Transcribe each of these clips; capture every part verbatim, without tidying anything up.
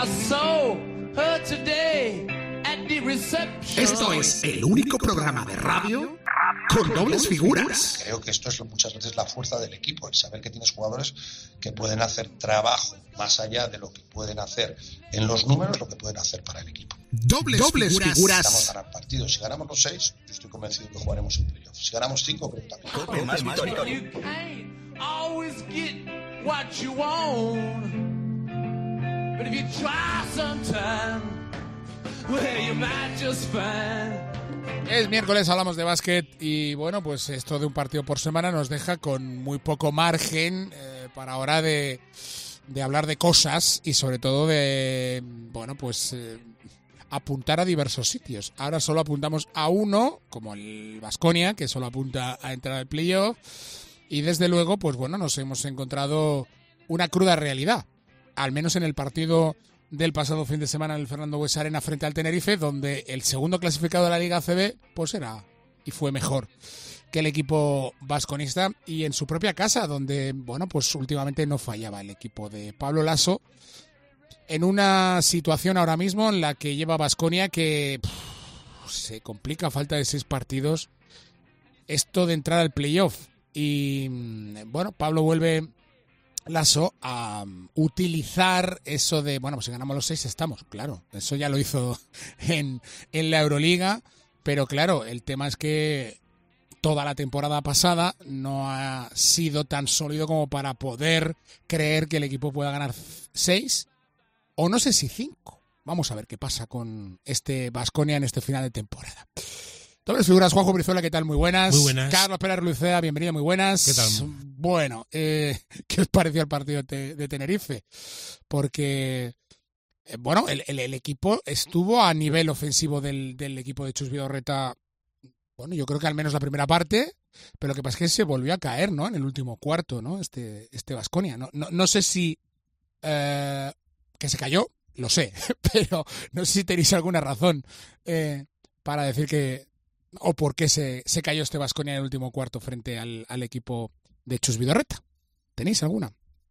Esto es el único programa de radio con dobles figuras. Creo que esto es muchas veces la fuerza del equipo, el saber que tienes jugadores que pueden hacer trabajo más allá de lo que pueden hacer en los números, lo que pueden hacer para el equipo. Dobles, dobles figuras. figuras. Vamos a ganar partidos. Si ganamos los seis, yo estoy convencido que jugaremos en playoff. Si ganamos cinco, creo que también. Cope más victoria. But if you try sometime, well, you might just find. Es miércoles, hablamos de básquet y bueno, pues esto de un partido por semana nos deja con muy poco margen eh, para ahora de, de hablar de cosas y sobre todo de, bueno, pues eh, apuntar a diversos sitios. Ahora solo apuntamos a uno, como el Baskonia, que solo apunta a entrar al playoff, y desde luego, pues bueno, nos hemos encontrado una cruda realidad. Al menos en el partido del pasado fin de semana en el Fernando Buesa Arena frente al Tenerife, donde el segundo clasificado de la Liga A C B pues era y fue mejor que el equipo vasconista, y en su propia casa, donde bueno, pues últimamente no fallaba el equipo de Pablo Laso, en una situación ahora mismo en la que lleva Baskonia que pff, se complica a falta de seis partidos esto de entrar al playoff. Y bueno, Pablo vuelve Laso a um, utilizar eso de, bueno, pues si ganamos los seis estamos, claro, eso ya lo hizo en, en la Euroliga, pero claro, el tema es que toda la temporada pasada no ha sido tan sólido como para poder creer que el equipo pueda ganar seis, o no sé si cinco. Vamos a ver qué pasa con este Baskonia en este final de temporada. Dobles figuras, Juanjo Brizuela, ¿qué tal? Muy buenas. Muy buenas. Carlos Pérez Lucea, bienvenido, muy buenas. ¿Qué tal? Bueno, eh, ¿qué os pareció el partido de, de Tenerife? Porque, eh, bueno, el, el, el equipo estuvo a nivel ofensivo del, del equipo de Chus Vidorreta, bueno, yo creo que al menos la primera parte, pero lo que pasa es que se volvió a caer, ¿no? En el último cuarto, ¿no? Este, este Baskonia. No, no, no sé si eh, que se cayó, lo sé, pero no sé si tenéis alguna razón eh, para decir que o por qué se, se cayó este Baskonia en el último cuarto frente al, al equipo de Chus Vidorreta. ¿Tenéis alguna?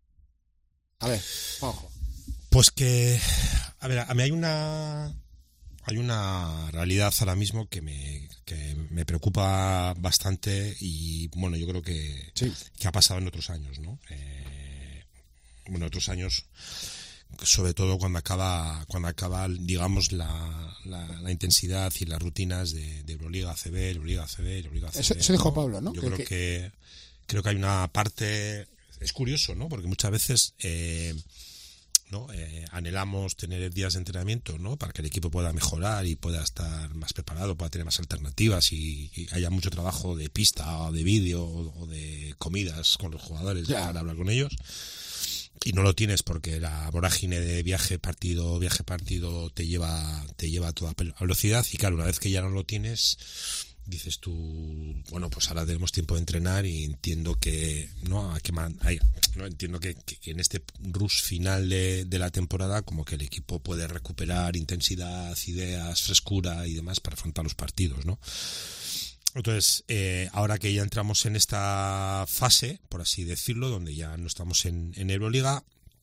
A ver, ojo. Pues que, a ver, a mí hay una hay una realidad ahora mismo que me que me preocupa bastante y bueno, yo creo que, sí. que ha pasado en otros años, ¿no? Eh, bueno, otros años, sobre todo cuando acaba cuando acaba digamos la, la, la intensidad y las rutinas de, de Euroliga A C B, Euroliga A C B, Euroliga A C B. Eso, eso dijo Pablo, ¿no? Yo que, creo que... que creo que hay una parte, es curioso, ¿no? Porque muchas veces eh, ¿no? Eh, anhelamos tener días de entrenamiento, ¿no? Para que el equipo pueda mejorar y pueda estar más preparado, pueda tener más alternativas y, y haya mucho trabajo de pista o de vídeo o, o de comidas con los jugadores ya. Para hablar con ellos. Y no lo tienes porque la vorágine de viaje partido viaje partido te lleva te lleva a toda velocidad, y claro, una vez que ya no lo tienes, dices tú, bueno, pues ahora tenemos tiempo de entrenar y entiendo que no hay que man, hay, no entiendo que, que, que en este rush final de, de la temporada como que el equipo puede recuperar intensidad, ideas, frescura y demás para afrontar los partidos, ¿no? Entonces, eh, ahora que ya entramos en esta fase, por así decirlo, donde ya no estamos en, en Euroliga,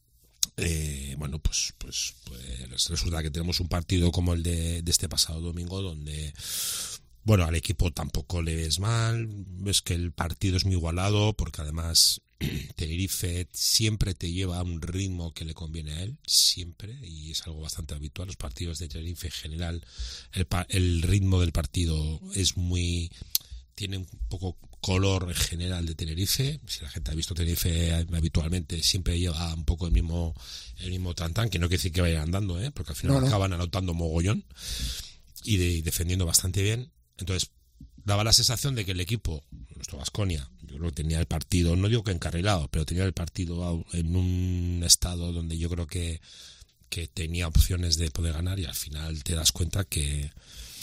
eh, bueno, pues, pues, pues resulta que tenemos un partido como el de, de este pasado domingo, donde, bueno, al equipo tampoco le ves mal, ves que el partido es muy igualado, porque además Tenerife siempre te lleva a un ritmo que le conviene a él, siempre, y es algo bastante habitual. Los partidos de Tenerife en general, el, el ritmo del partido es muy, tiene un poco color en general de Tenerife. Si la gente ha visto Tenerife habitualmente, siempre lleva un poco el mismo el mismo tantán, que no quiere decir que vayan andando, ¿eh? Porque al final no, no. acaban anotando mogollón y, de, y defendiendo bastante bien. Entonces daba la sensación de que el equipo, nuestro Baskonia, yo creo que tenía el partido, no digo que encarrilado, pero tenía el partido en un estado donde yo creo que, que tenía opciones de poder ganar, y al final te das cuenta que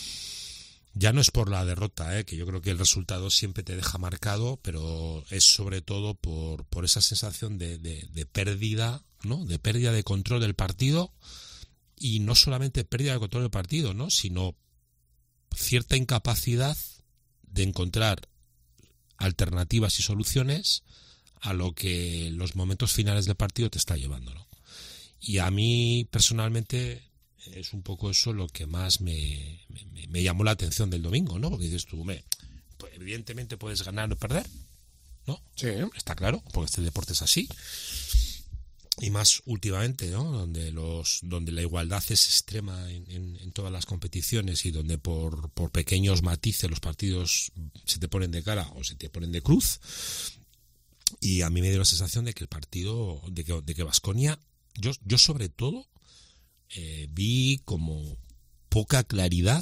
ya no es por la derrota, ¿eh? Que yo creo que el resultado siempre te deja marcado, pero es sobre todo por, por esa sensación de, de, de pérdida, ¿no? De pérdida de control del partido, y no solamente pérdida de control del partido, ¿no? Sino cierta incapacidad de encontrar alternativas y soluciones a lo que los momentos finales del partido te está llevando, ¿no? Y a mí personalmente es un poco eso lo que más me, me, me llamó la atención del domingo, ¿no? Porque dices tú, me, pues evidentemente puedes ganar o perder, ¿no? Sí. Está claro, porque este deporte es así. Y más últimamente, ¿no? Donde los donde la igualdad es extrema en, en, en todas las competiciones y donde por, por pequeños matices los partidos se te ponen de cara o se te ponen de cruz. Y a mí me dio la sensación de que el partido, de que de que Baskonia, yo, yo sobre todo eh, vi como poca claridad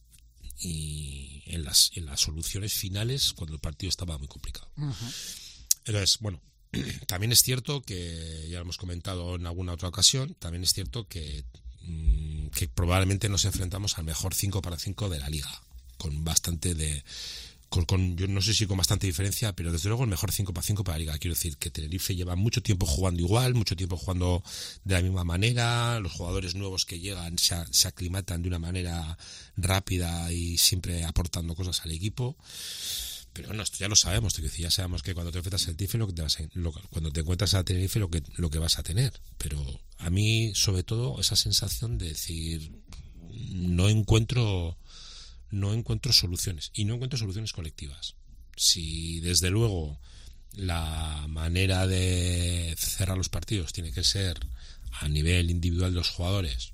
y en las, en las soluciones finales cuando el partido estaba muy complicado. Uh-huh. Entonces, bueno, también es cierto que, ya lo hemos comentado en alguna otra ocasión, también es cierto que, que probablemente nos enfrentamos al mejor cinco para cinco de la liga, con bastante de... Con, con, yo no sé si con bastante diferencia, pero desde luego el mejor cinco para cinco para la liga. Quiero decir que Tenerife lleva mucho tiempo jugando igual, mucho tiempo jugando de la misma manera, los jugadores nuevos que llegan se, se aclimatan de una manera rápida y siempre aportando cosas al equipo. Pero no, esto ya lo sabemos, te decía, ya sabemos que cuando te enfrentas al Tenerife, lo que te vas a, lo, cuando te encuentras a Tenerife, lo que, lo que vas a tener. Pero a mí, sobre todo, esa sensación de decir, no encuentro... no encuentro soluciones y no encuentro soluciones colectivas. Si desde luego la manera de cerrar los partidos tiene que ser a nivel individual de los jugadores,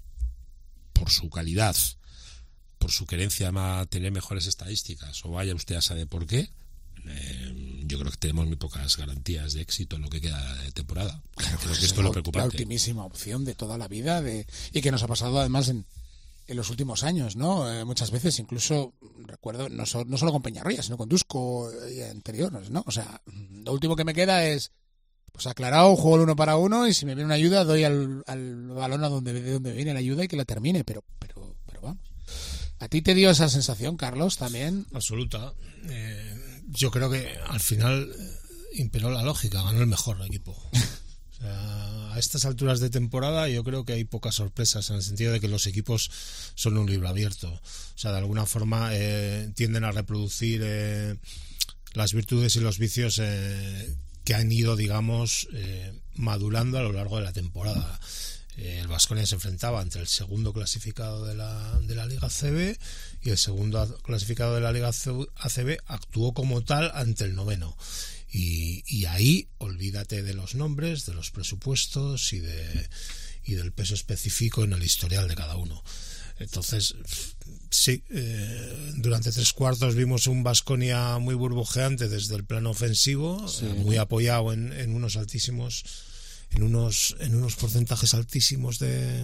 por su calidad, por su querencia a tener mejores estadísticas, o vaya usted a saber por qué, eh, yo creo que tenemos muy pocas garantías de éxito en lo que queda de temporada. Claro, creo que esto es lo preocupante. La ultimísima opción de toda la vida de, y que nos ha pasado además en en los últimos años, ¿no? Eh, muchas veces, incluso, recuerdo, no, so, no solo con Peñarroya, sino con Dusko y anteriores, ¿no? O sea, lo último que me queda es, pues aclarado, juego el uno para uno y si me viene una ayuda, doy al, al balón a donde, de donde viene la ayuda y que la termine, pero, pero, pero vamos. ¿A ti te dio esa sensación, Carlos, también? Absoluta. Eh, yo creo que al final imperó la lógica, ganó el mejor equipo. O sea, a estas alturas de temporada yo creo que hay pocas sorpresas en el sentido de que los equipos son un libro abierto. O sea, de alguna forma eh, tienden a reproducir eh, las virtudes y los vicios eh, que han ido, digamos, eh, madurando a lo largo de la temporada. Eh, el Baskonia se enfrentaba entre el segundo clasificado de la, de la Liga A C B y el segundo clasificado de la Liga A C B actuó como tal ante el noveno. Y, y ahí olvídate de los nombres, de los presupuestos y de y del peso específico en el historial de cada uno. Entonces, sí, eh, durante tres cuartos vimos un Baskonia muy burbujeante desde el plano ofensivo, sí. eh, muy apoyado en, en unos altísimos, en unos en unos porcentajes altísimos de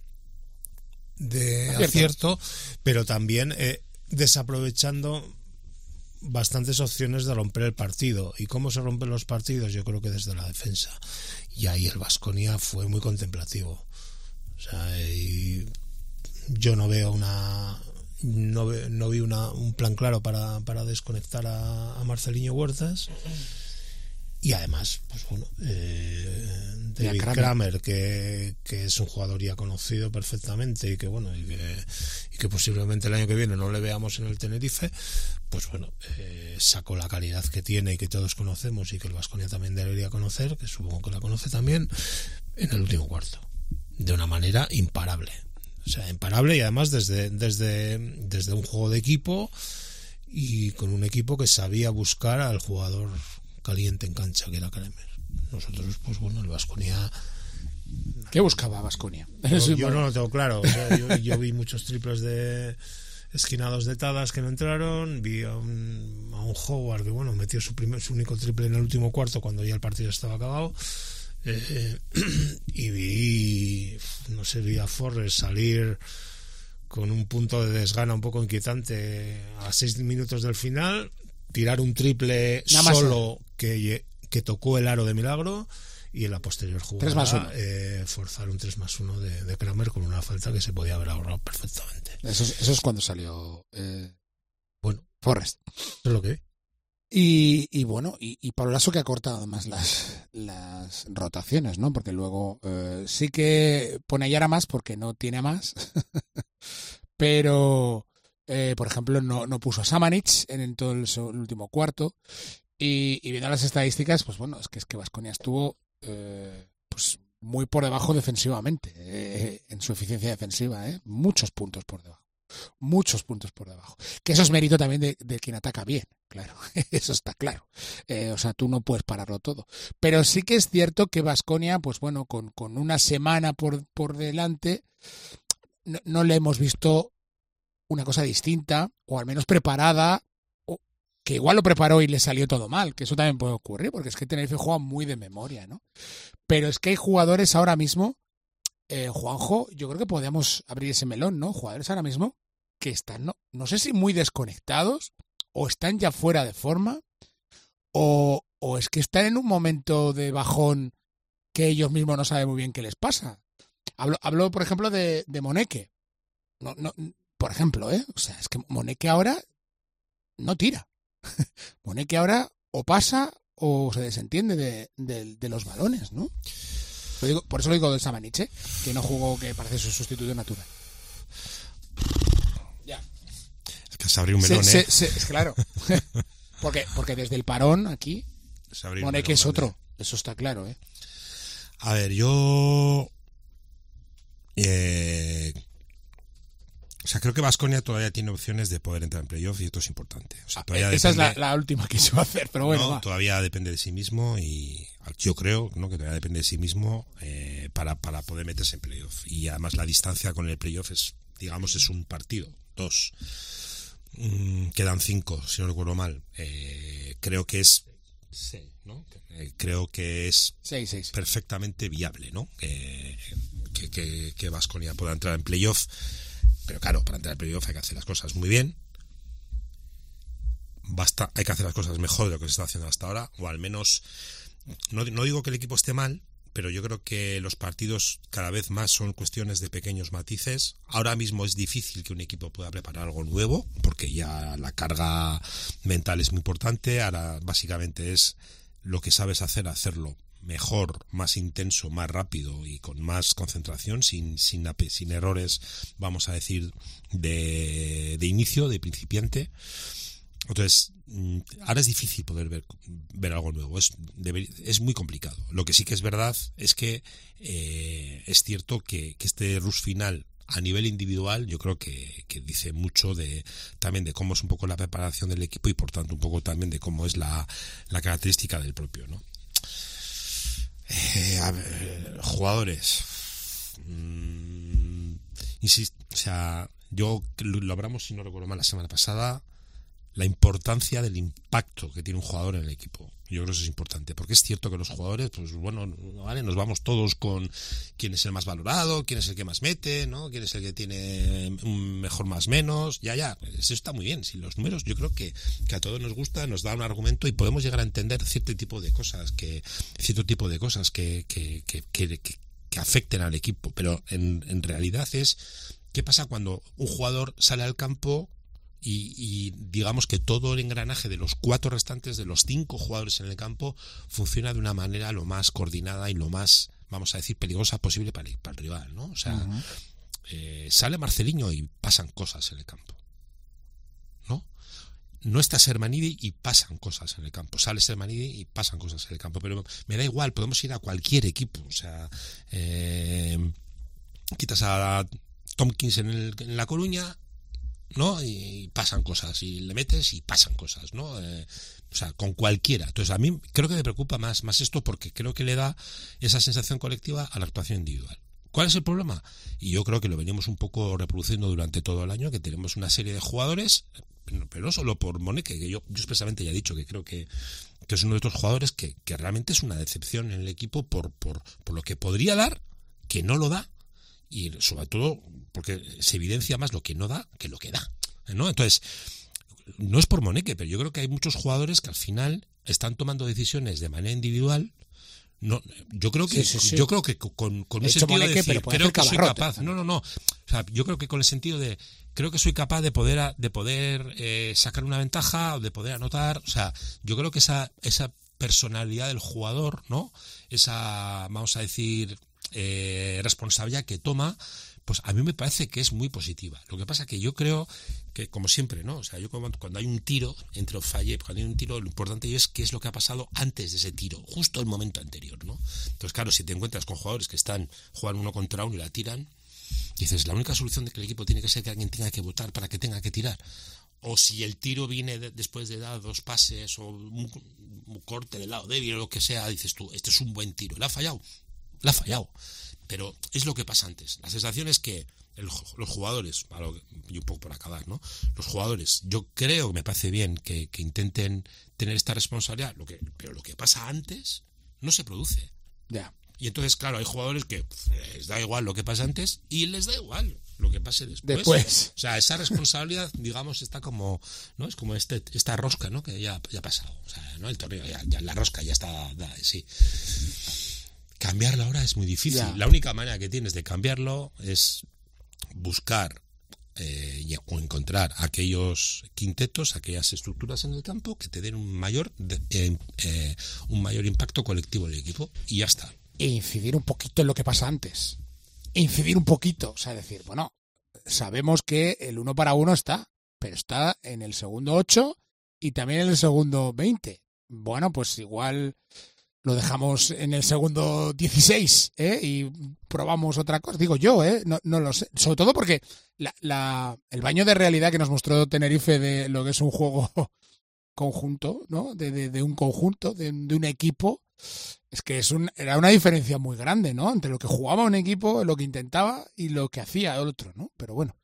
de acierto, acierto pero también eh, desaprovechando bastantes opciones de romper el partido. ¿Y cómo se rompen los partidos? Yo creo que desde la defensa. Y ahí el Baskonia fue muy contemplativo. O sea, y yo no veo una no, ve, no vi una, un plan claro para, para desconectar a, a Marceliño Huertas. Y además, pues bueno, eh, David Kramer, Kramer que, que es un jugador ya conocido perfectamente y que bueno, y que, y que posiblemente el año que viene no le veamos en el Tenerife, pues bueno, eh, sacó la calidad que tiene y que todos conocemos y que el Baskonia también debería conocer, que supongo que la conoce también, en el último cuarto, de una manera imparable. O sea, imparable y además desde, desde, desde un juego de equipo y con un equipo que sabía buscar al jugador caliente en cancha, que era Kramer. Nosotros, pues bueno, el Baskonia... ¿Qué buscaba Baskonia? Yo, yo no lo tengo claro. O sea, yo, yo vi muchos triples de esquinados de Tadas que no entraron, vi a un, a un Howard que bueno, metió su primer, su único triple en el último cuarto cuando ya el partido estaba acabado, eh, y vi, no sé, vi a Forrest salir con un punto de desgana un poco inquietante a seis minutos del final, tirar un triple solo que, que tocó el aro de milagro y en la posterior jugada eh, forzar un tres más uno de, de Kramer con una falta que se podía haber ahorrado perfectamente. Eso es, eso es cuando salió eh, bueno, Forrest. Eso es lo que vi. Y, y bueno, y, y Pablo Laso que ha cortado además las, las rotaciones, ¿no? Porque luego eh, sí que pone a Yara más porque no tiene más, pero... Eh, por ejemplo, no, no puso a Samanic en, en todo el, el último cuarto y, y viendo las estadísticas, pues bueno, es que es que Baskonia estuvo eh, pues muy por debajo defensivamente, eh, en su eficiencia defensiva, ¿eh? Muchos puntos por debajo. Muchos puntos por debajo. Que eso es mérito también de, de quien ataca bien, claro. Eso está claro. Eh, o sea, tú no puedes pararlo todo. Pero sí que es cierto que Baskonia, pues bueno, con, con una semana por, por delante, no, no le hemos visto una cosa distinta, o al menos preparada, o que igual lo preparó y le salió todo mal, que eso también puede ocurrir, porque es que Tenerife juega muy de memoria, ¿no? Pero es que hay jugadores ahora mismo, eh, Juanjo, yo creo que podríamos abrir ese melón, ¿no? Jugadores ahora mismo que están, no, no sé si muy desconectados, o están ya fuera de forma, o, o es que están en un momento de bajón que ellos mismos no saben muy bien qué les pasa. Hablo, hablo por ejemplo, de, de Moneke. No, no, por ejemplo, ¿eh? O sea, es que Moneke ahora no tira. Moneke ahora o pasa o se desentiende de, de, de los balones, ¿no? Lo digo, por eso lo digo del Samaniche, que no jugó, que parece su sustituto natural. Ya. Es que se abrió un melón, se, ¿eh? Se, se, es claro. porque, porque desde el parón aquí, Moneke es otro. Grande. Eso está claro, ¿eh? A ver, yo... Eh, o sea, creo que Baskonia todavía tiene opciones de poder entrar en playoff y esto es importante. O sea, todavía Esa depende, es la, la última que se va a hacer, pero bueno. No, todavía depende de sí mismo y yo creo, ¿no?, que todavía depende de sí mismo eh, para, para poder meterse en playoff. Y además la distancia con el playoff es, digamos, es un partido, dos. Mm, quedan cinco, si no recuerdo mal. Eh, creo que es... Sí, ¿no? Eh, creo que es sí, sí, sí. perfectamente viable, ¿no? Eh, que, que, que Baskonia pueda entrar en playoff. Pero claro, para entrar en playoff hay que hacer las cosas muy bien. Basta, hay que hacer las cosas mejor de lo que se está haciendo hasta ahora, o al menos, no, no digo que el equipo esté mal, pero yo creo que los partidos cada vez más son cuestiones de pequeños matices. Ahora mismo es difícil que un equipo pueda preparar algo nuevo, porque ya la carga mental es muy importante. Ahora básicamente es lo que sabes hacer, hacerlo mejor, más intenso, más rápido y con más concentración, sin sin, sin errores, vamos a decir, de, de inicio, de principiante. Entonces, ahora es difícil poder ver, ver algo nuevo, es, deber, es muy complicado. Lo que sí que es verdad es que eh, es cierto que, que este rush final a nivel individual yo creo que, que dice mucho de también de cómo es un poco la preparación del equipo y por tanto un poco también de cómo es la, la característica del propio, ¿no? Eh, a ver, jugadores, mm, insisto, o sea, yo lo, lo hablamos, si no recuerdo mal, la semana pasada, la importancia del impacto que tiene un jugador en el equipo. Yo creo que eso es importante, porque es cierto que los jugadores, pues bueno, vale, nos vamos todos con quién es el más valorado, quién es el que más mete, ¿no? Quién es el que tiene un mejor más menos, ya, ya, eso está muy bien. Si los números, yo creo que, que a todos nos gusta, nos da un argumento y podemos llegar a entender cierto tipo de cosas, que cierto tipo de cosas que, que, que, que, que, que afecten al equipo, pero en, en realidad es qué pasa cuando un jugador sale al campo Y, y digamos que todo el engranaje de los cuatro restantes, de los cinco jugadores en el campo, funciona de una manera lo más coordinada y lo más, vamos a decir, peligrosa posible para el, para el rival, ¿no? O sea, uh-huh. eh, sale Marceliño y pasan cosas en el campo, ¿no? No está Sermanidi y pasan cosas en el campo. Sale Sermanidi y pasan cosas en el campo. Pero me da igual, podemos ir a cualquier equipo. O sea, eh, quitas a Tompkins en, el, en La Coruña, ¿no? Y pasan cosas, y le metes y pasan cosas, ¿no? Eh, o sea, con cualquiera. Entonces a mí creo que me preocupa más, más esto porque creo que le da esa sensación colectiva a la actuación individual. ¿Cuál es el problema? Y yo creo que lo venimos un poco reproduciendo durante todo el año, que tenemos una serie de jugadores, pero no solo por Moneke, que yo, yo expresamente ya he dicho que creo que, que es uno de estos jugadores que, que realmente es una decepción en el equipo por, por, por lo que podría dar, que no lo da, y sobre todo porque se evidencia más lo que no da que lo que da, ¿no? Entonces, no es por Moneke, pero yo creo que hay muchos jugadores que al final están tomando decisiones de manera individual. No, yo creo que sí, sí, sí. yo creo que con, con un sentido Moneke, de decir, creo que soy capaz. No, no, no. O sea, yo creo que con el sentido de creo que soy capaz de poder de poder eh, sacar una ventaja o de poder anotar. O sea, yo creo que esa esa personalidad del jugador, ¿no? Esa, vamos a decir, eh, responsabilidad que toma, pues a mí me parece que es muy positiva. Lo que pasa que yo creo que, como siempre, ¿no? O sea, yo cuando, cuando hay un tiro entre Falle, cuando hay un tiro, lo importante es qué es lo que ha pasado antes de ese tiro, justo el momento anterior, ¿no? Entonces, claro, si te encuentras con jugadores que están jugando uno contra uno y la tiran, dices, la única solución de que el equipo tiene que ser que alguien tenga que votar para que tenga que tirar. O si el tiro viene de, después de dar dos pases o un, un corte del lado débil o lo que sea, dices tú, este es un buen tiro. ¿Le ha fallado? Le ha fallado. Pero es lo que pasa antes. La sensación es que el, los jugadores, y un poco por acabar, ¿no? Los jugadores, yo creo que me parece bien que, que intenten tener esta responsabilidad, lo que, pero lo que pasa antes no se produce. Ya. Y entonces, claro, hay jugadores que pff, les da igual lo que pasa antes y les da igual lo que pase después. Después. O sea, esa responsabilidad, digamos, está como, ¿no? Es como este, esta rosca, ¿no? Que ya, ya ha pasado. O sea, ¿no? El torneo, ya, ya la rosca ya está dada, sí. Cambiarlo ahora es muy difícil. Ya. La única manera que tienes de cambiarlo es buscar eh, o encontrar aquellos quintetos, aquellas estructuras en el campo que te den un mayor de, eh, eh, un mayor impacto colectivo en el equipo y ya está. E incidir un poquito en lo que pasa antes. Incidir un poquito, o sea, decir, bueno, sabemos que el uno para uno está, pero está en el segundo ocho y también en el segundo veinte. Bueno, pues igual lo dejamos en el segundo dieciséis, ¿eh? Y probamos otra cosa. Digo yo, ¿eh? No, no lo sé. Sobre todo porque la, la, el baño de realidad que nos mostró Tenerife de lo que es un juego conjunto, ¿no? De, de, de un conjunto, de, de un equipo, es que es un, era una diferencia muy grande, ¿no? Entre lo que jugaba un equipo, lo que intentaba y lo que hacía el otro, ¿no? Pero bueno.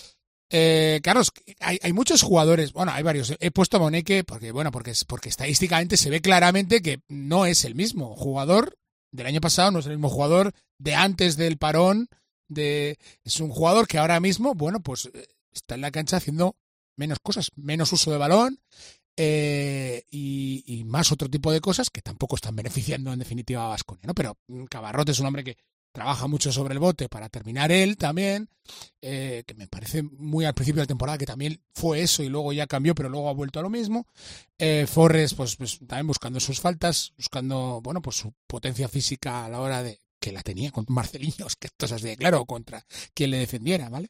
Eh, Carlos, hay, hay muchos jugadores, bueno, hay varios. He puesto a Moneque porque, bueno, porque, porque estadísticamente se ve claramente que no es el mismo jugador del año pasado, no es el mismo jugador de antes del parón. De, es un jugador que ahora mismo, bueno, pues está en la cancha haciendo menos cosas, menos uso de balón eh, y, y más otro tipo de cosas que tampoco están beneficiando en definitiva a Baskonia, ¿no? Pero Cabarrot es un hombre que trabaja mucho sobre el bote para terminar él también, eh, que me parece muy al principio de la temporada que también fue eso y luego ya cambió, pero luego ha vuelto a lo mismo. Eh, Forres, pues, pues también buscando sus faltas, buscando, bueno, pues su potencia física a la hora de que la tenía con Marceliños, que esto es así de claro, contra quien le defendiera, ¿vale?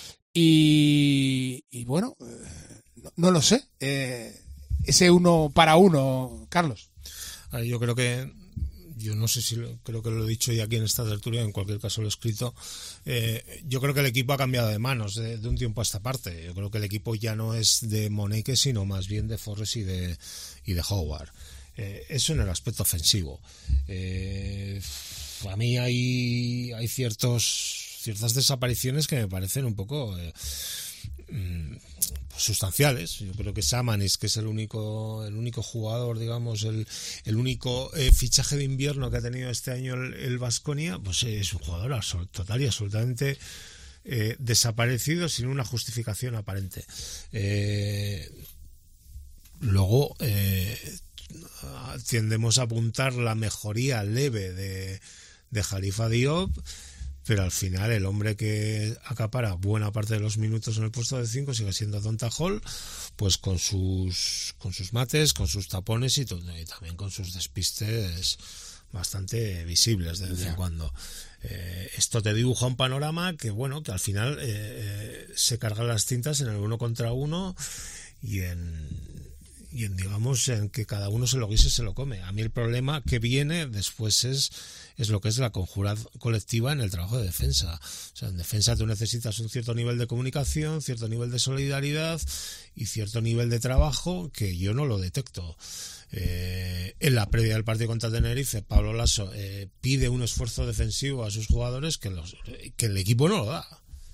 Y, y bueno, eh, no, no lo sé. Eh, ese uno para uno, Carlos. Yo creo que yo no sé si lo, creo que lo he dicho ya aquí en esta tertulia, en cualquier caso lo he escrito. Eh, yo creo que el equipo ha cambiado de manos de, de un tiempo a esta parte. Yo creo que el equipo ya no es de Moneque, sino más bien de Forres y de, y de Howard. Eh, eso en el aspecto ofensivo. Eh, a mí hay, hay ciertos, ciertas desapariciones que me parecen un poco Eh, sustanciales. Yo creo que Samanis, que es el único el único jugador, digamos, el, el único eh, fichaje de invierno que ha tenido este año el Baskonia, pues es un jugador absolut, total y absolutamente eh, desaparecido sin una justificación aparente. Eh, luego eh, tendemos a apuntar la mejoría leve de, de Khalifa Diop, pero al final el hombre que acapara buena parte de los minutos en el puesto de cinco sigue siendo Donta Hall, pues con sus con sus mates, con sus tapones y, todo, y también con sus despistes bastante visibles de vez en cuando. Eh, esto te dibuja un panorama que, bueno, que al final eh, eh, se cargan las tintas en el uno contra uno y en y en, digamos, en que cada uno se lo guise, se lo come. A mí el problema que viene después es, es lo que es la conjura colectiva en el trabajo de defensa. O sea, en defensa tú necesitas un cierto nivel de comunicación, cierto nivel de solidaridad y cierto nivel de trabajo que yo no lo detecto. Eh, en la previa del partido contra Tenerife, Pablo Lasso eh, pide un esfuerzo defensivo a sus jugadores que, los, que el equipo no lo da.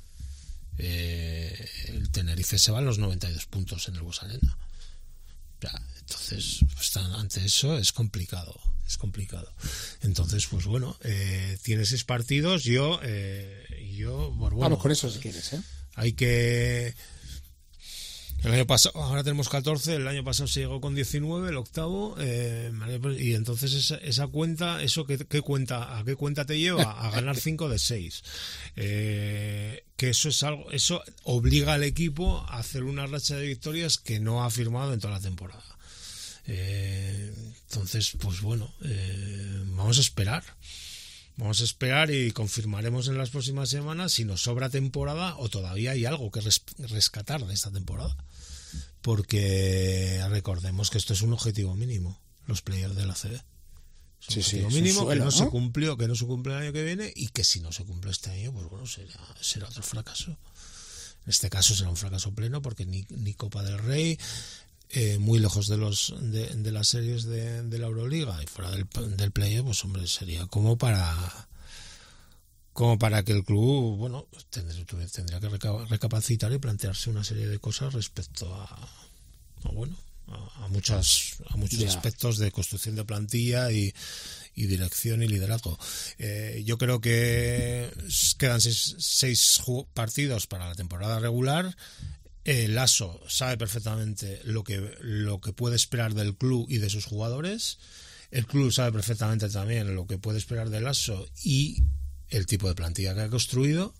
Eh, el Tenerife se va a los noventa y dos puntos en el Buesa Arena. Entonces, pues, ante eso es complicado, es complicado. Entonces, pues bueno, eh, tiene seis partidos. Yo, eh, yo, bueno, vamos con eso si quieres, ¿eh? Hay que. El año pasado, ahora tenemos catorce, el año pasado se llegó con diecinueve, el octavo, eh, y entonces esa, esa cuenta, eso ¿qué, qué cuenta, ¿a qué cuenta te lleva? A ganar cinco de seis. Eh, que eso es algo, eso obliga al equipo a hacer una racha de victorias que no ha firmado en toda la temporada. Eh, entonces, pues bueno, eh, vamos a esperar. Vamos a esperar y confirmaremos en las próximas semanas si nos sobra temporada o todavía hay algo que res- rescatar de esta temporada. Porque recordemos que esto es un objetivo mínimo, los playoffs de la C B. Es un Sí, objetivo sí, es un mínimo suelo, que no, ¿no? se cumplió, que no se cumple el año que viene y que si no se cumple este año, pues bueno, será, será otro fracaso. En este caso será un fracaso pleno porque ni, ni Copa del Rey, eh, muy lejos de los de, de las series de, de la Euroliga y fuera del, del playoff, pues hombre, sería como para como para que el club, bueno, tendría, tendría que reca- recapacitar y plantearse una serie de cosas respecto a, a bueno, a, a muchas a muchos Ya. aspectos de construcción de plantilla y, y dirección y liderazgo. Eh, yo creo que quedan seis, seis ju- partidos para la temporada regular. El Lasso sabe perfectamente lo que lo que puede esperar del club y de sus jugadores. El club sabe perfectamente también lo que puede esperar del Lasso y el tipo de plantilla que ha construido.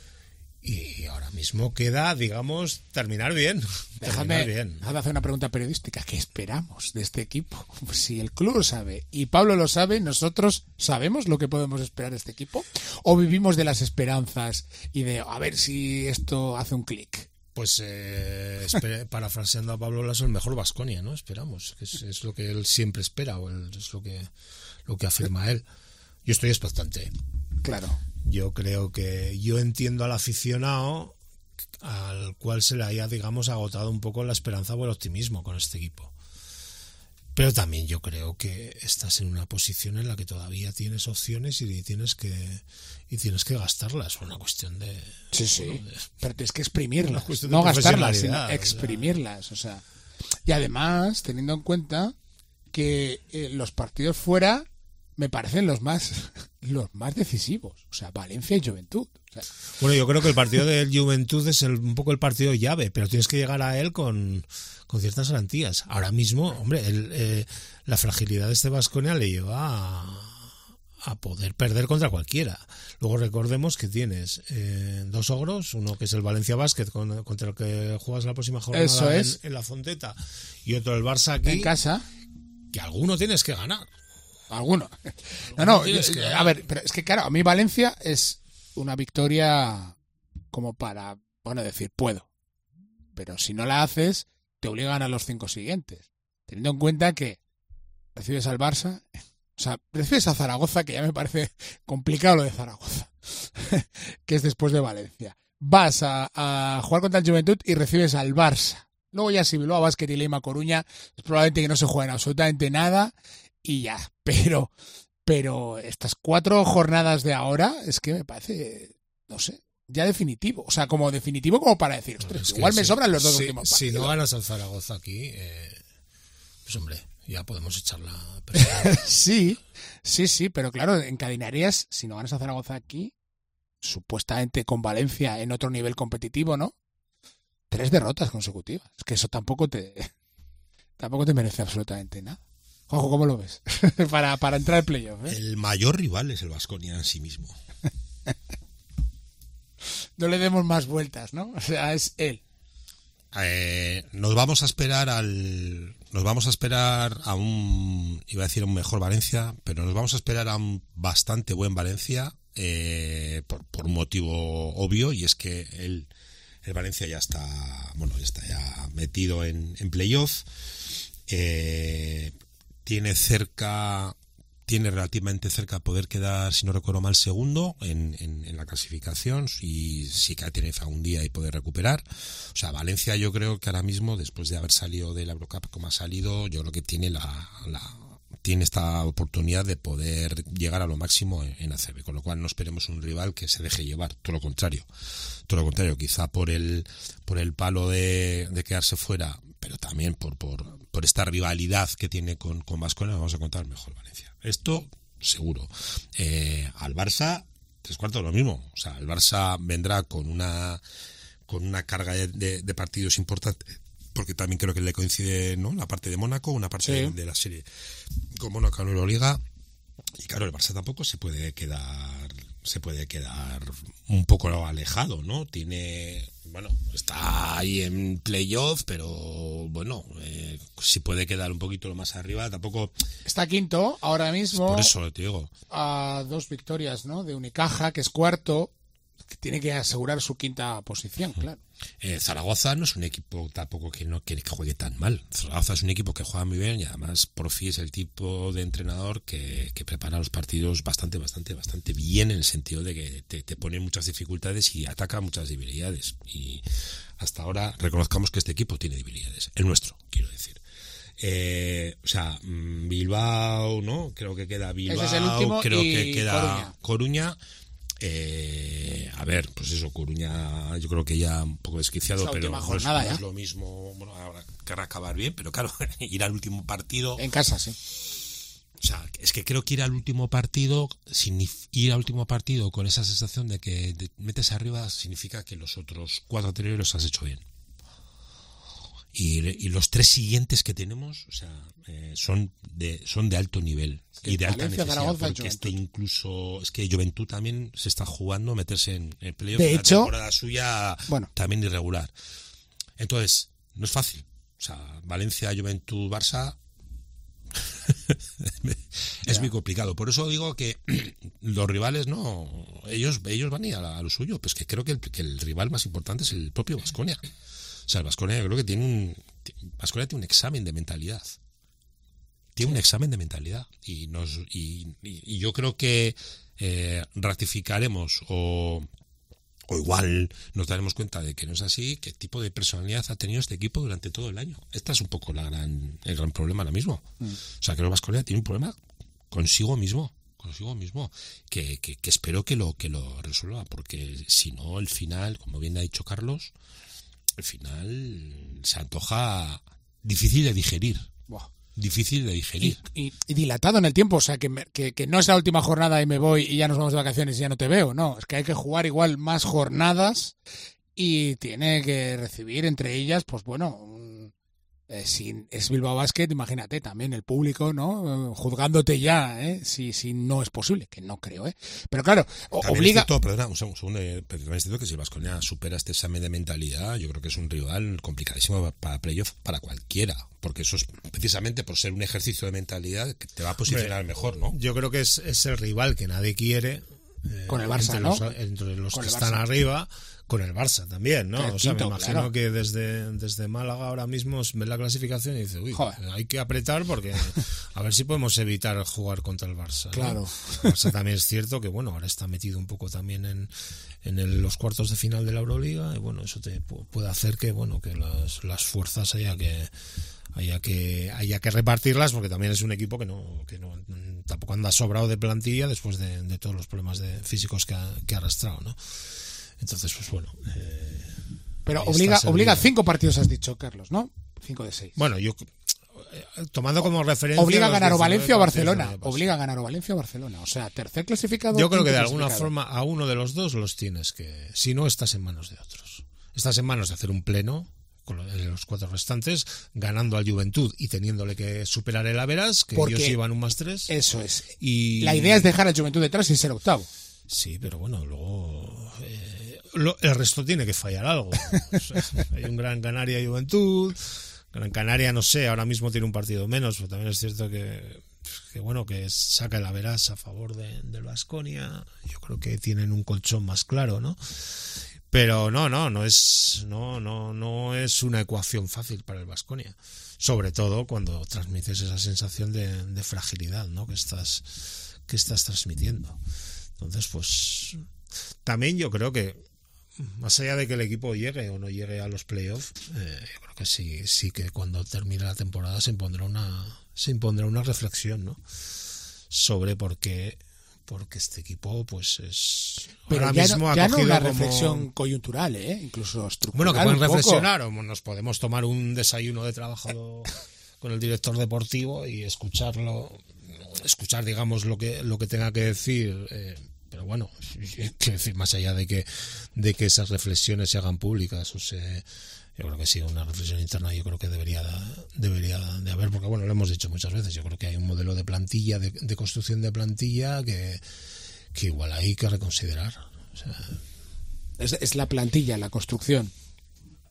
Y ahora mismo queda, digamos, terminar bien. Déjame, terminar bien. déjame hacer una pregunta periodística. ¿Qué esperamos de este equipo? Pues si el club lo sabe y Pablo lo sabe, ¿nosotros sabemos lo que podemos esperar de este equipo? ¿O vivimos de las esperanzas y de a ver si esto hace un clic? Pues eh, espere- parafraseando a Pablo Lasso, el mejor Baskonia, ¿no? Esperamos, que es, es lo que él siempre espera, o él- es lo que, lo que afirma él. Yo estoy expectante. Claro. Yo creo que yo entiendo al aficionado al cual se le haya, digamos, agotado un poco la esperanza o el optimismo con este equipo. Pero también yo creo que estás en una posición en la que todavía tienes opciones y tienes que y tienes que gastarlas. Es una cuestión de... Sí, sí. bueno, de- Pero tienes que exprimirlas. Una cuestión de No gastarlas, sino profesionalidad, o sea. exprimirlas. O sea. Y además, teniendo en cuenta que eh, los partidos fuera me parecen los más los más decisivos. O sea, Valencia y Juventud. O sea, Bueno, yo creo que el partido del Juventud es el, un poco el partido llave, pero tienes que llegar a él con, con ciertas garantías. Ahora mismo, hombre, el, eh, la fragilidad de este Baskonia le lleva a, a poder perder contra cualquiera. Luego recordemos que tienes eh, dos ogros, uno que es el Valencia Basket con, contra el que juegas la próxima jornada Eso en, es. en la Fonteta, y otro el Barça aquí, en casa. que alguno tienes que ganar. Alguno. No, no, tienes yo- que a ganar. ver, pero es que claro, a mí Valencia es una victoria como para, bueno, decir, puedo. Pero si no la haces, te obligan a los cinco siguientes. Teniendo en cuenta que recibes al Barça, o sea, recibes a Zaragoza, que ya me parece complicado lo de Zaragoza, que es después de Valencia. Vas a, a jugar contra el Juventud y recibes al Barça. Luego ya si Bilbao Basket y Lima Coruña, es probablemente que no se jueguen absolutamente nada y ya. Pero, pero estas cuatro jornadas de ahora es que me parece, no sé, ya definitivo. O sea, como definitivo como para decir, ostras, Es que igual me si- sobran los dos si, últimos Si partidos. no ganas al Zaragoza aquí, eh, pues hombre, ya podemos echar la perspectiva. Sí, sí, sí, pero claro, encadenarías, si no ganas a Zaragoza aquí, supuestamente con Valencia en otro nivel competitivo, ¿no? Tres derrotas consecutivas. Es que eso tampoco te tampoco te merece absolutamente nada. Juanjo, ¿cómo lo ves? para, para entrar al playoff, ¿eh? El mayor rival es el Baskonia en sí mismo. No le demos más vueltas, ¿no? O sea, es él. Eh, nos vamos a esperar al nos vamos a esperar a un iba a decir a un mejor Valencia, pero nos vamos a esperar a un bastante buen Valencia eh, por, por un motivo obvio, y es que el, el Valencia ya está bueno ya está ya metido en, en playoff, eh, tiene cerca tiene relativamente cerca poder quedar, si no recuerdo mal, segundo en, en, en la clasificación, y sí que tiene un día y poder recuperar. O sea, Valencia, yo creo que ahora mismo, después de haber salido de la Eurocup como ha salido, yo creo que tiene la, la tiene esta oportunidad de poder llegar a lo máximo en, en A C B, con lo cual no esperemos un rival que se deje llevar, todo lo contrario. Todo lo contrario, quizá por el por el palo de, de quedarse fuera, pero también por por, por esta rivalidad que tiene con, con Baskonia, vamos a contar mejor Valencia. Esto seguro. Eh, al Barça, tres cuartos lo mismo. O sea, el Barça vendrá con una con una carga de, de, de partidos importante, porque también creo que le coincide, ¿no?, la parte de Mónaco, una parte Sí. de, de la serie con Mónaco en Euroliga. Y claro, el Barça tampoco se puede quedar se puede quedar un poco alejado, ¿no? Tiene bueno, está ahí en playoff, pero bueno, eh, si puede quedar un poquito lo más arriba, tampoco... Está quinto ahora mismo. Por eso te digo. A dos victorias, ¿no? De Unicaja, que es cuarto, que tiene que asegurar su quinta posición, claro. Eh, Zaragoza no es un equipo tampoco que no quiere que juegue tan mal. Zaragoza es un equipo que juega muy bien y además Porfi es el tipo de entrenador que, que prepara los partidos bastante, bastante, bastante bien, en el sentido de que te, te pone muchas dificultades y ataca muchas debilidades. Y hasta ahora reconozcamos que este equipo tiene debilidades. El nuestro, quiero decir. Eh, o sea, Bilbao, ¿no? Creo que queda Bilbao. Ese es el último, creo y que queda Coruña. Coruña. Eh, a ver, pues eso, Coruña yo creo que ya un poco desquiciado, Esa pero última no es, jornada, no ya. es lo mismo. Bueno, ahora querrá acabar bien, pero claro, ir al último partido. En casa, sí. O sea, es que creo que ir al último partido, signif- ir al último partido con esa sensación de que te metes arriba significa que los otros cuatro anteriores los has hecho bien. Y, y los tres siguientes que tenemos, o sea, eh, son de son de alto nivel que y de alta Valencia, necesidad, Zaragoza y porque este Juventud. incluso es que Juventud también se está jugando a meterse en el playoff. De La hecho, temporada suya bueno. también irregular. Entonces, no es fácil. O sea, Valencia, Juventud, Barça es Ya. muy complicado. Por eso digo que los rivales no, ellos ellos van a ir a, la- a lo suyo. Pues que creo que el, que el rival más importante es el propio Baskonia. O sea, el Baskonia yo creo que tiene un Baskonia tiene un examen de mentalidad. Tiene un examen de mentalidad y nos y, y- y yo creo que eh, ratificaremos o o igual nos daremos cuenta de que no es así, qué tipo de personalidad ha tenido este equipo durante todo el año. Este es un poco la gran, el gran problema ahora mismo. Mm. O sea, creo que Baskonia tiene un problema consigo mismo, consigo mismo, que, que, que espero que lo, que lo resuelva, porque si no, el final, como bien ha dicho Carlos, el final se antoja difícil de digerir. Buah. Difícil de digerir. Y, y, y dilatado en el tiempo, o sea, que, me, que, que no es la última jornada y me voy y ya nos vamos de vacaciones y ya no te veo, no, es que hay que jugar igual más jornadas y tiene que recibir entre ellas, pues bueno, un, eh, si es Bilbao Basket, imagínate también el público, ¿no? Juzgándote ya, ¿eh? Si, si no es posible, que no creo, ¿eh? Pero claro, o, obliga... Es cierto, perdona, un segundo, un segundo, pero también es cierto que si el Baskonia supera este examen de mentalidad, yo creo que es un rival complicadísimo para playoff, para cualquiera, porque eso es precisamente por ser un ejercicio de mentalidad que te va a posicionar Hombre, mejor, ¿no? Yo creo que es, es el rival que nadie quiere. Eh, con el Barça, entre ¿no? Los, entre los con que el están Barça. arriba, con el Barça también, ¿no? El o sea, quinto, me imagino claro. que desde, desde Málaga ahora mismo ves la clasificación y dice, uy, Joder. hay que apretar porque a ver si podemos evitar jugar contra el Barça, ¿no? Claro. El Barça también es cierto que, bueno, ahora está metido un poco también en, en el, los cuartos de final de la Euroliga y, bueno, eso te puede hacer que, bueno, que las, las fuerzas haya que haya que haya que repartirlas, porque también es un equipo que no que no tampoco anda sobrado de plantilla después de, de todos los problemas de físicos que ha, que ha arrastrado, ¿no? Entonces, pues bueno, eh, pero obliga obliga cinco partidos, has dicho, Carlos, ¿no? Cinco de seis. Bueno, yo tomando como referencia obliga a ganar o Valencia o Barcelona, obliga a ganar o Valencia o Barcelona, o sea, tercer clasificado. Yo creo que de alguna forma a uno de los dos los tienes que, si no estás en manos de otros, estás en manos de hacer un pleno con los cuatro restantes, ganando al Juventud y teniéndole que superar el Averas, que Porque ellos llevan un más tres. Eso es. Y la idea es dejar al Juventud detrás y ser octavo. Sí, pero bueno, luego eh, lo, el resto tiene que fallar algo. O sea, hay un Gran Canaria Juventud, Gran Canaria, no sé, ahora mismo tiene un partido menos, pero también es cierto que, que bueno, que saca el Averas a favor de, del Baskonia. Yo creo que tienen un colchón más claro, ¿no? Pero no, no, no es, no, no, no es una ecuación fácil para el Baskonia, sobre todo cuando transmites esa sensación de, de fragilidad, ¿no? Que estás, que estás transmitiendo. Entonces, pues, también yo creo que más allá de que el equipo llegue o no llegue a los playoffs, eh, yo creo que sí, sí que cuando termine la temporada se impondrá una, se impondrá una reflexión, ¿no? Sobre por qué. Porque este equipo, pues es. Pero ahora ya mismo no, ha ya no una como... reflexión coyuntural, ¿eh? Incluso estructural. Bueno, que pueden un reflexionar, o nos podemos tomar un desayuno de trabajo con el director deportivo y escucharlo, escuchar, digamos, lo que lo que tenga que decir. Eh, pero bueno, quiero decir, más allá de que de que esas reflexiones se hagan públicas o se. Yo creo que sí, una reflexión interna yo creo que debería debería de haber, porque bueno, lo hemos dicho muchas veces, yo creo que hay un modelo de plantilla, de, de construcción de plantilla que, que igual hay que reconsiderar. O sea, es, es la plantilla, la construcción.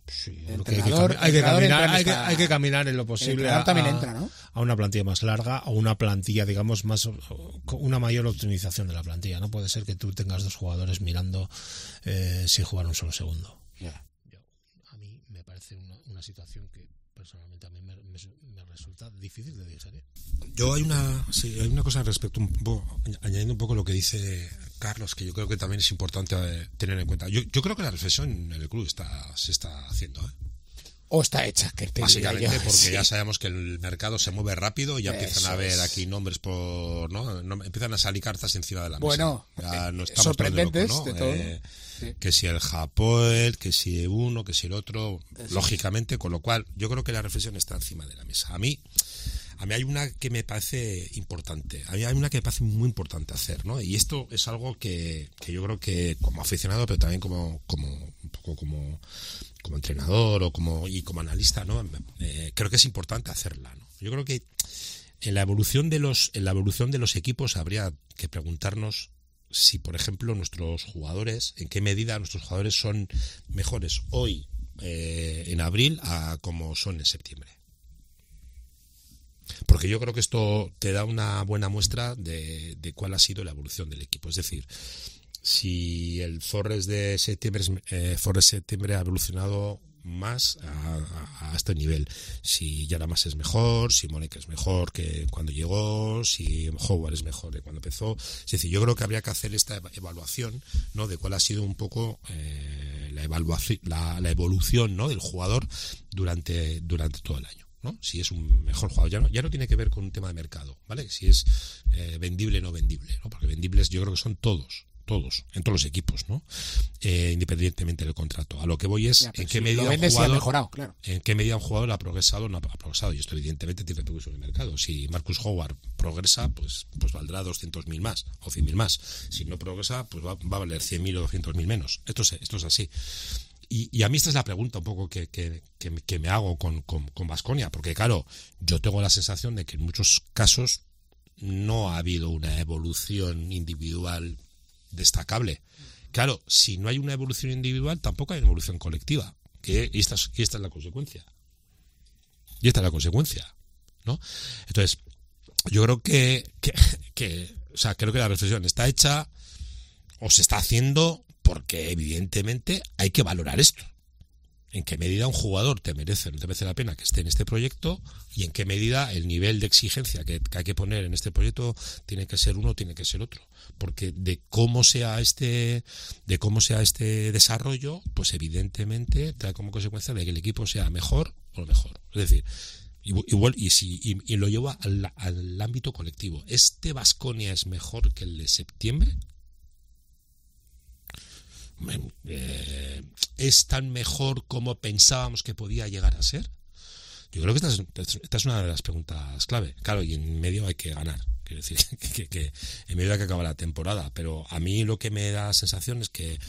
Sí, El que hay, que entrenador- cami- hay que el entrenador caminar, entra en hay, que, esta- hay que caminar en lo El posible entrenador a, también entra, ¿no? a una plantilla más larga, a una plantilla, digamos, más con una mayor optimización de la plantilla. No puede ser que tú tengas dos jugadores mirando eh, sin jugar un solo segundo. Yeah. Yo, a mí me parece una, una situación que personalmente a mí me, me, me resulta difícil de digerir. Yo hay una sí, hay una cosa respecto un poco, añadiendo un poco lo que dice Carlos, que yo creo que también es importante eh, tener en cuenta. Yo, yo creo que la reflexión en el club está se está haciendo, ¿eh? O está hecha, que te diga Básicamente yo. porque Sí. ya sabemos que el mercado se mueve rápido y ya Eso empiezan a ver es. aquí nombres por no, no empiezan a salir cartas encima de la mesa. Bueno, ya no eh, estamos sorprendentes todos de de loco, ¿no? todo. Eh, Sí. que si el Hapoel, que si uno, que si el otro, Eso. lógicamente, con lo cual yo creo que la reflexión está encima de la mesa. A mí a mí hay una que me parece importante, a mí hay una que me parece muy importante hacer, ¿no? Y esto es algo que, que yo creo que como aficionado, pero también como como un poco como como entrenador o como y como analista, ¿no? Eh, creo que es importante hacerla, ¿no? Yo creo que en la evolución de los en la evolución de los equipos habría que preguntarnos si, por ejemplo, nuestros jugadores, en qué medida nuestros jugadores son mejores hoy eh, en abril a como son en septiembre. Porque yo creo que esto te da una buena muestra de, de cuál ha sido la evolución del equipo. Es decir, si el Forres de septiembre, eh, Forres septiembre ha evolucionado más a, a, a este nivel, si Yaramas es mejor, si Monek es mejor que cuando llegó, si Howard es mejor de cuando empezó. Es decir, yo creo que habría que hacer esta evaluación, ¿no? De cuál ha sido un poco eh, la evaluación, la, la evolución, ¿no? Del jugador durante durante todo el año, ¿no? Si es un mejor jugador, ya no, ya no tiene que ver con un tema de mercado, ¿vale? Si es eh, vendible o no vendible, ¿no? Porque vendibles yo creo que son todos, todos, en todos los equipos, ¿no? Eh, independientemente del contrato. A lo que voy es Ya, en si qué medida lo un vendes, sí ha jugador, mejorado, claro. en qué medida un jugador ha progresado o no ha progresado. Y esto evidentemente tiene repercusión en el mercado. Si Marcus Howard progresa, pues pues valdrá doscientos mil más o cien mil más. Si no progresa, pues va, va a valer cien mil o doscientos mil menos. Esto es, esto es así. Y, y a mí esta es la pregunta un poco que, que, que, que me hago con con Baskonia, porque claro, yo tengo la sensación de que en muchos casos no ha habido una evolución individual destacable. Claro, si no hay una evolución individual, tampoco hay una evolución colectiva. Que y esta, es, y esta es la consecuencia. Y esta es la consecuencia, ¿no? Entonces, yo creo que, que, que, o sea, creo que la reflexión está hecha o se está haciendo porque evidentemente hay que valorar esto. En qué medida un jugador te merece o no te merece la pena que esté en este proyecto y en qué medida el nivel de exigencia que, que hay que poner en este proyecto tiene que ser uno o tiene que ser otro. Porque de cómo sea este de cómo sea este desarrollo, pues evidentemente trae como consecuencia de que el equipo sea mejor o mejor. Es decir, igual y si y, y lo lleva al, al ámbito colectivo. ¿Este Baskonia es mejor que el de septiembre? Eh, ¿Es tan mejor como pensábamos que podía llegar a ser? Yo creo que esta es, esta es una de las preguntas clave. Claro, y en medio hay que ganar. Quiero decir, que, que, que en medio hay que acabar la temporada. Pero a mí lo que me da la sensación es que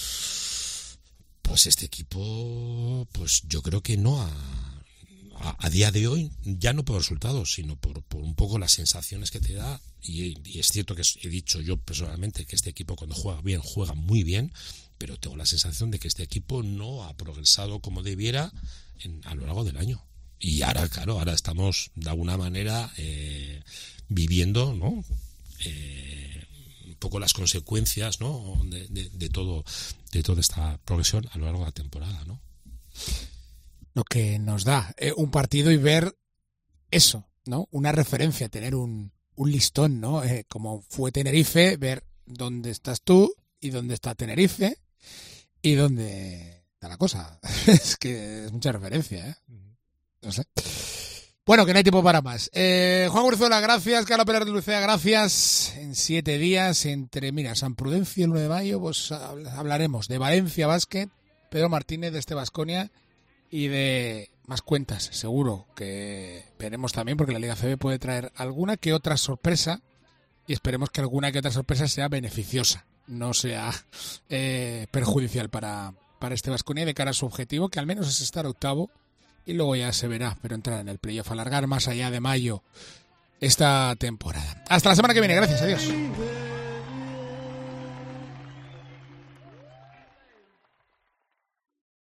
pues este equipo, pues yo creo que no ha... A, a día de hoy, ya no por resultados, sino por, por un poco las sensaciones que te da. Y, y es cierto que he dicho yo personalmente que este equipo cuando juega bien, juega muy bien, pero tengo la sensación de que este equipo no ha progresado como debiera en, a lo largo del año. Y ahora, claro, ahora estamos de alguna manera eh, viviendo, ¿no? Eh, un poco las consecuencias, ¿no? De, de, de todo, de toda esta progresión a lo largo de la temporada, ¿no? Lo que nos da eh, un partido y ver eso, ¿no? Una referencia, tener un, un listón, ¿no? Eh, como fue Tenerife, ver dónde estás tú y dónde está Tenerife y dónde está la cosa. Es que es mucha referencia, ¿eh? No sé. Bueno, que no hay tiempo para más. Eh, Juan Urzola, gracias. Carlos Pérez de Lucea, gracias. En siete días, entre, mira, San Prudencio y el nueve de mayo, pues hablaremos de Valencia Basket, Pedro Martínez de este Baskonia y de más cuentas, seguro que veremos también, porque la Liga C B puede traer alguna que otra sorpresa y esperemos que alguna que otra sorpresa sea beneficiosa, no sea eh, perjudicial para, para este Baskonia de cara a su objetivo, que al menos es estar octavo y luego ya se verá, pero entrar en el playoff, alargar más allá de mayo esta temporada. Hasta la semana que viene, gracias, adiós.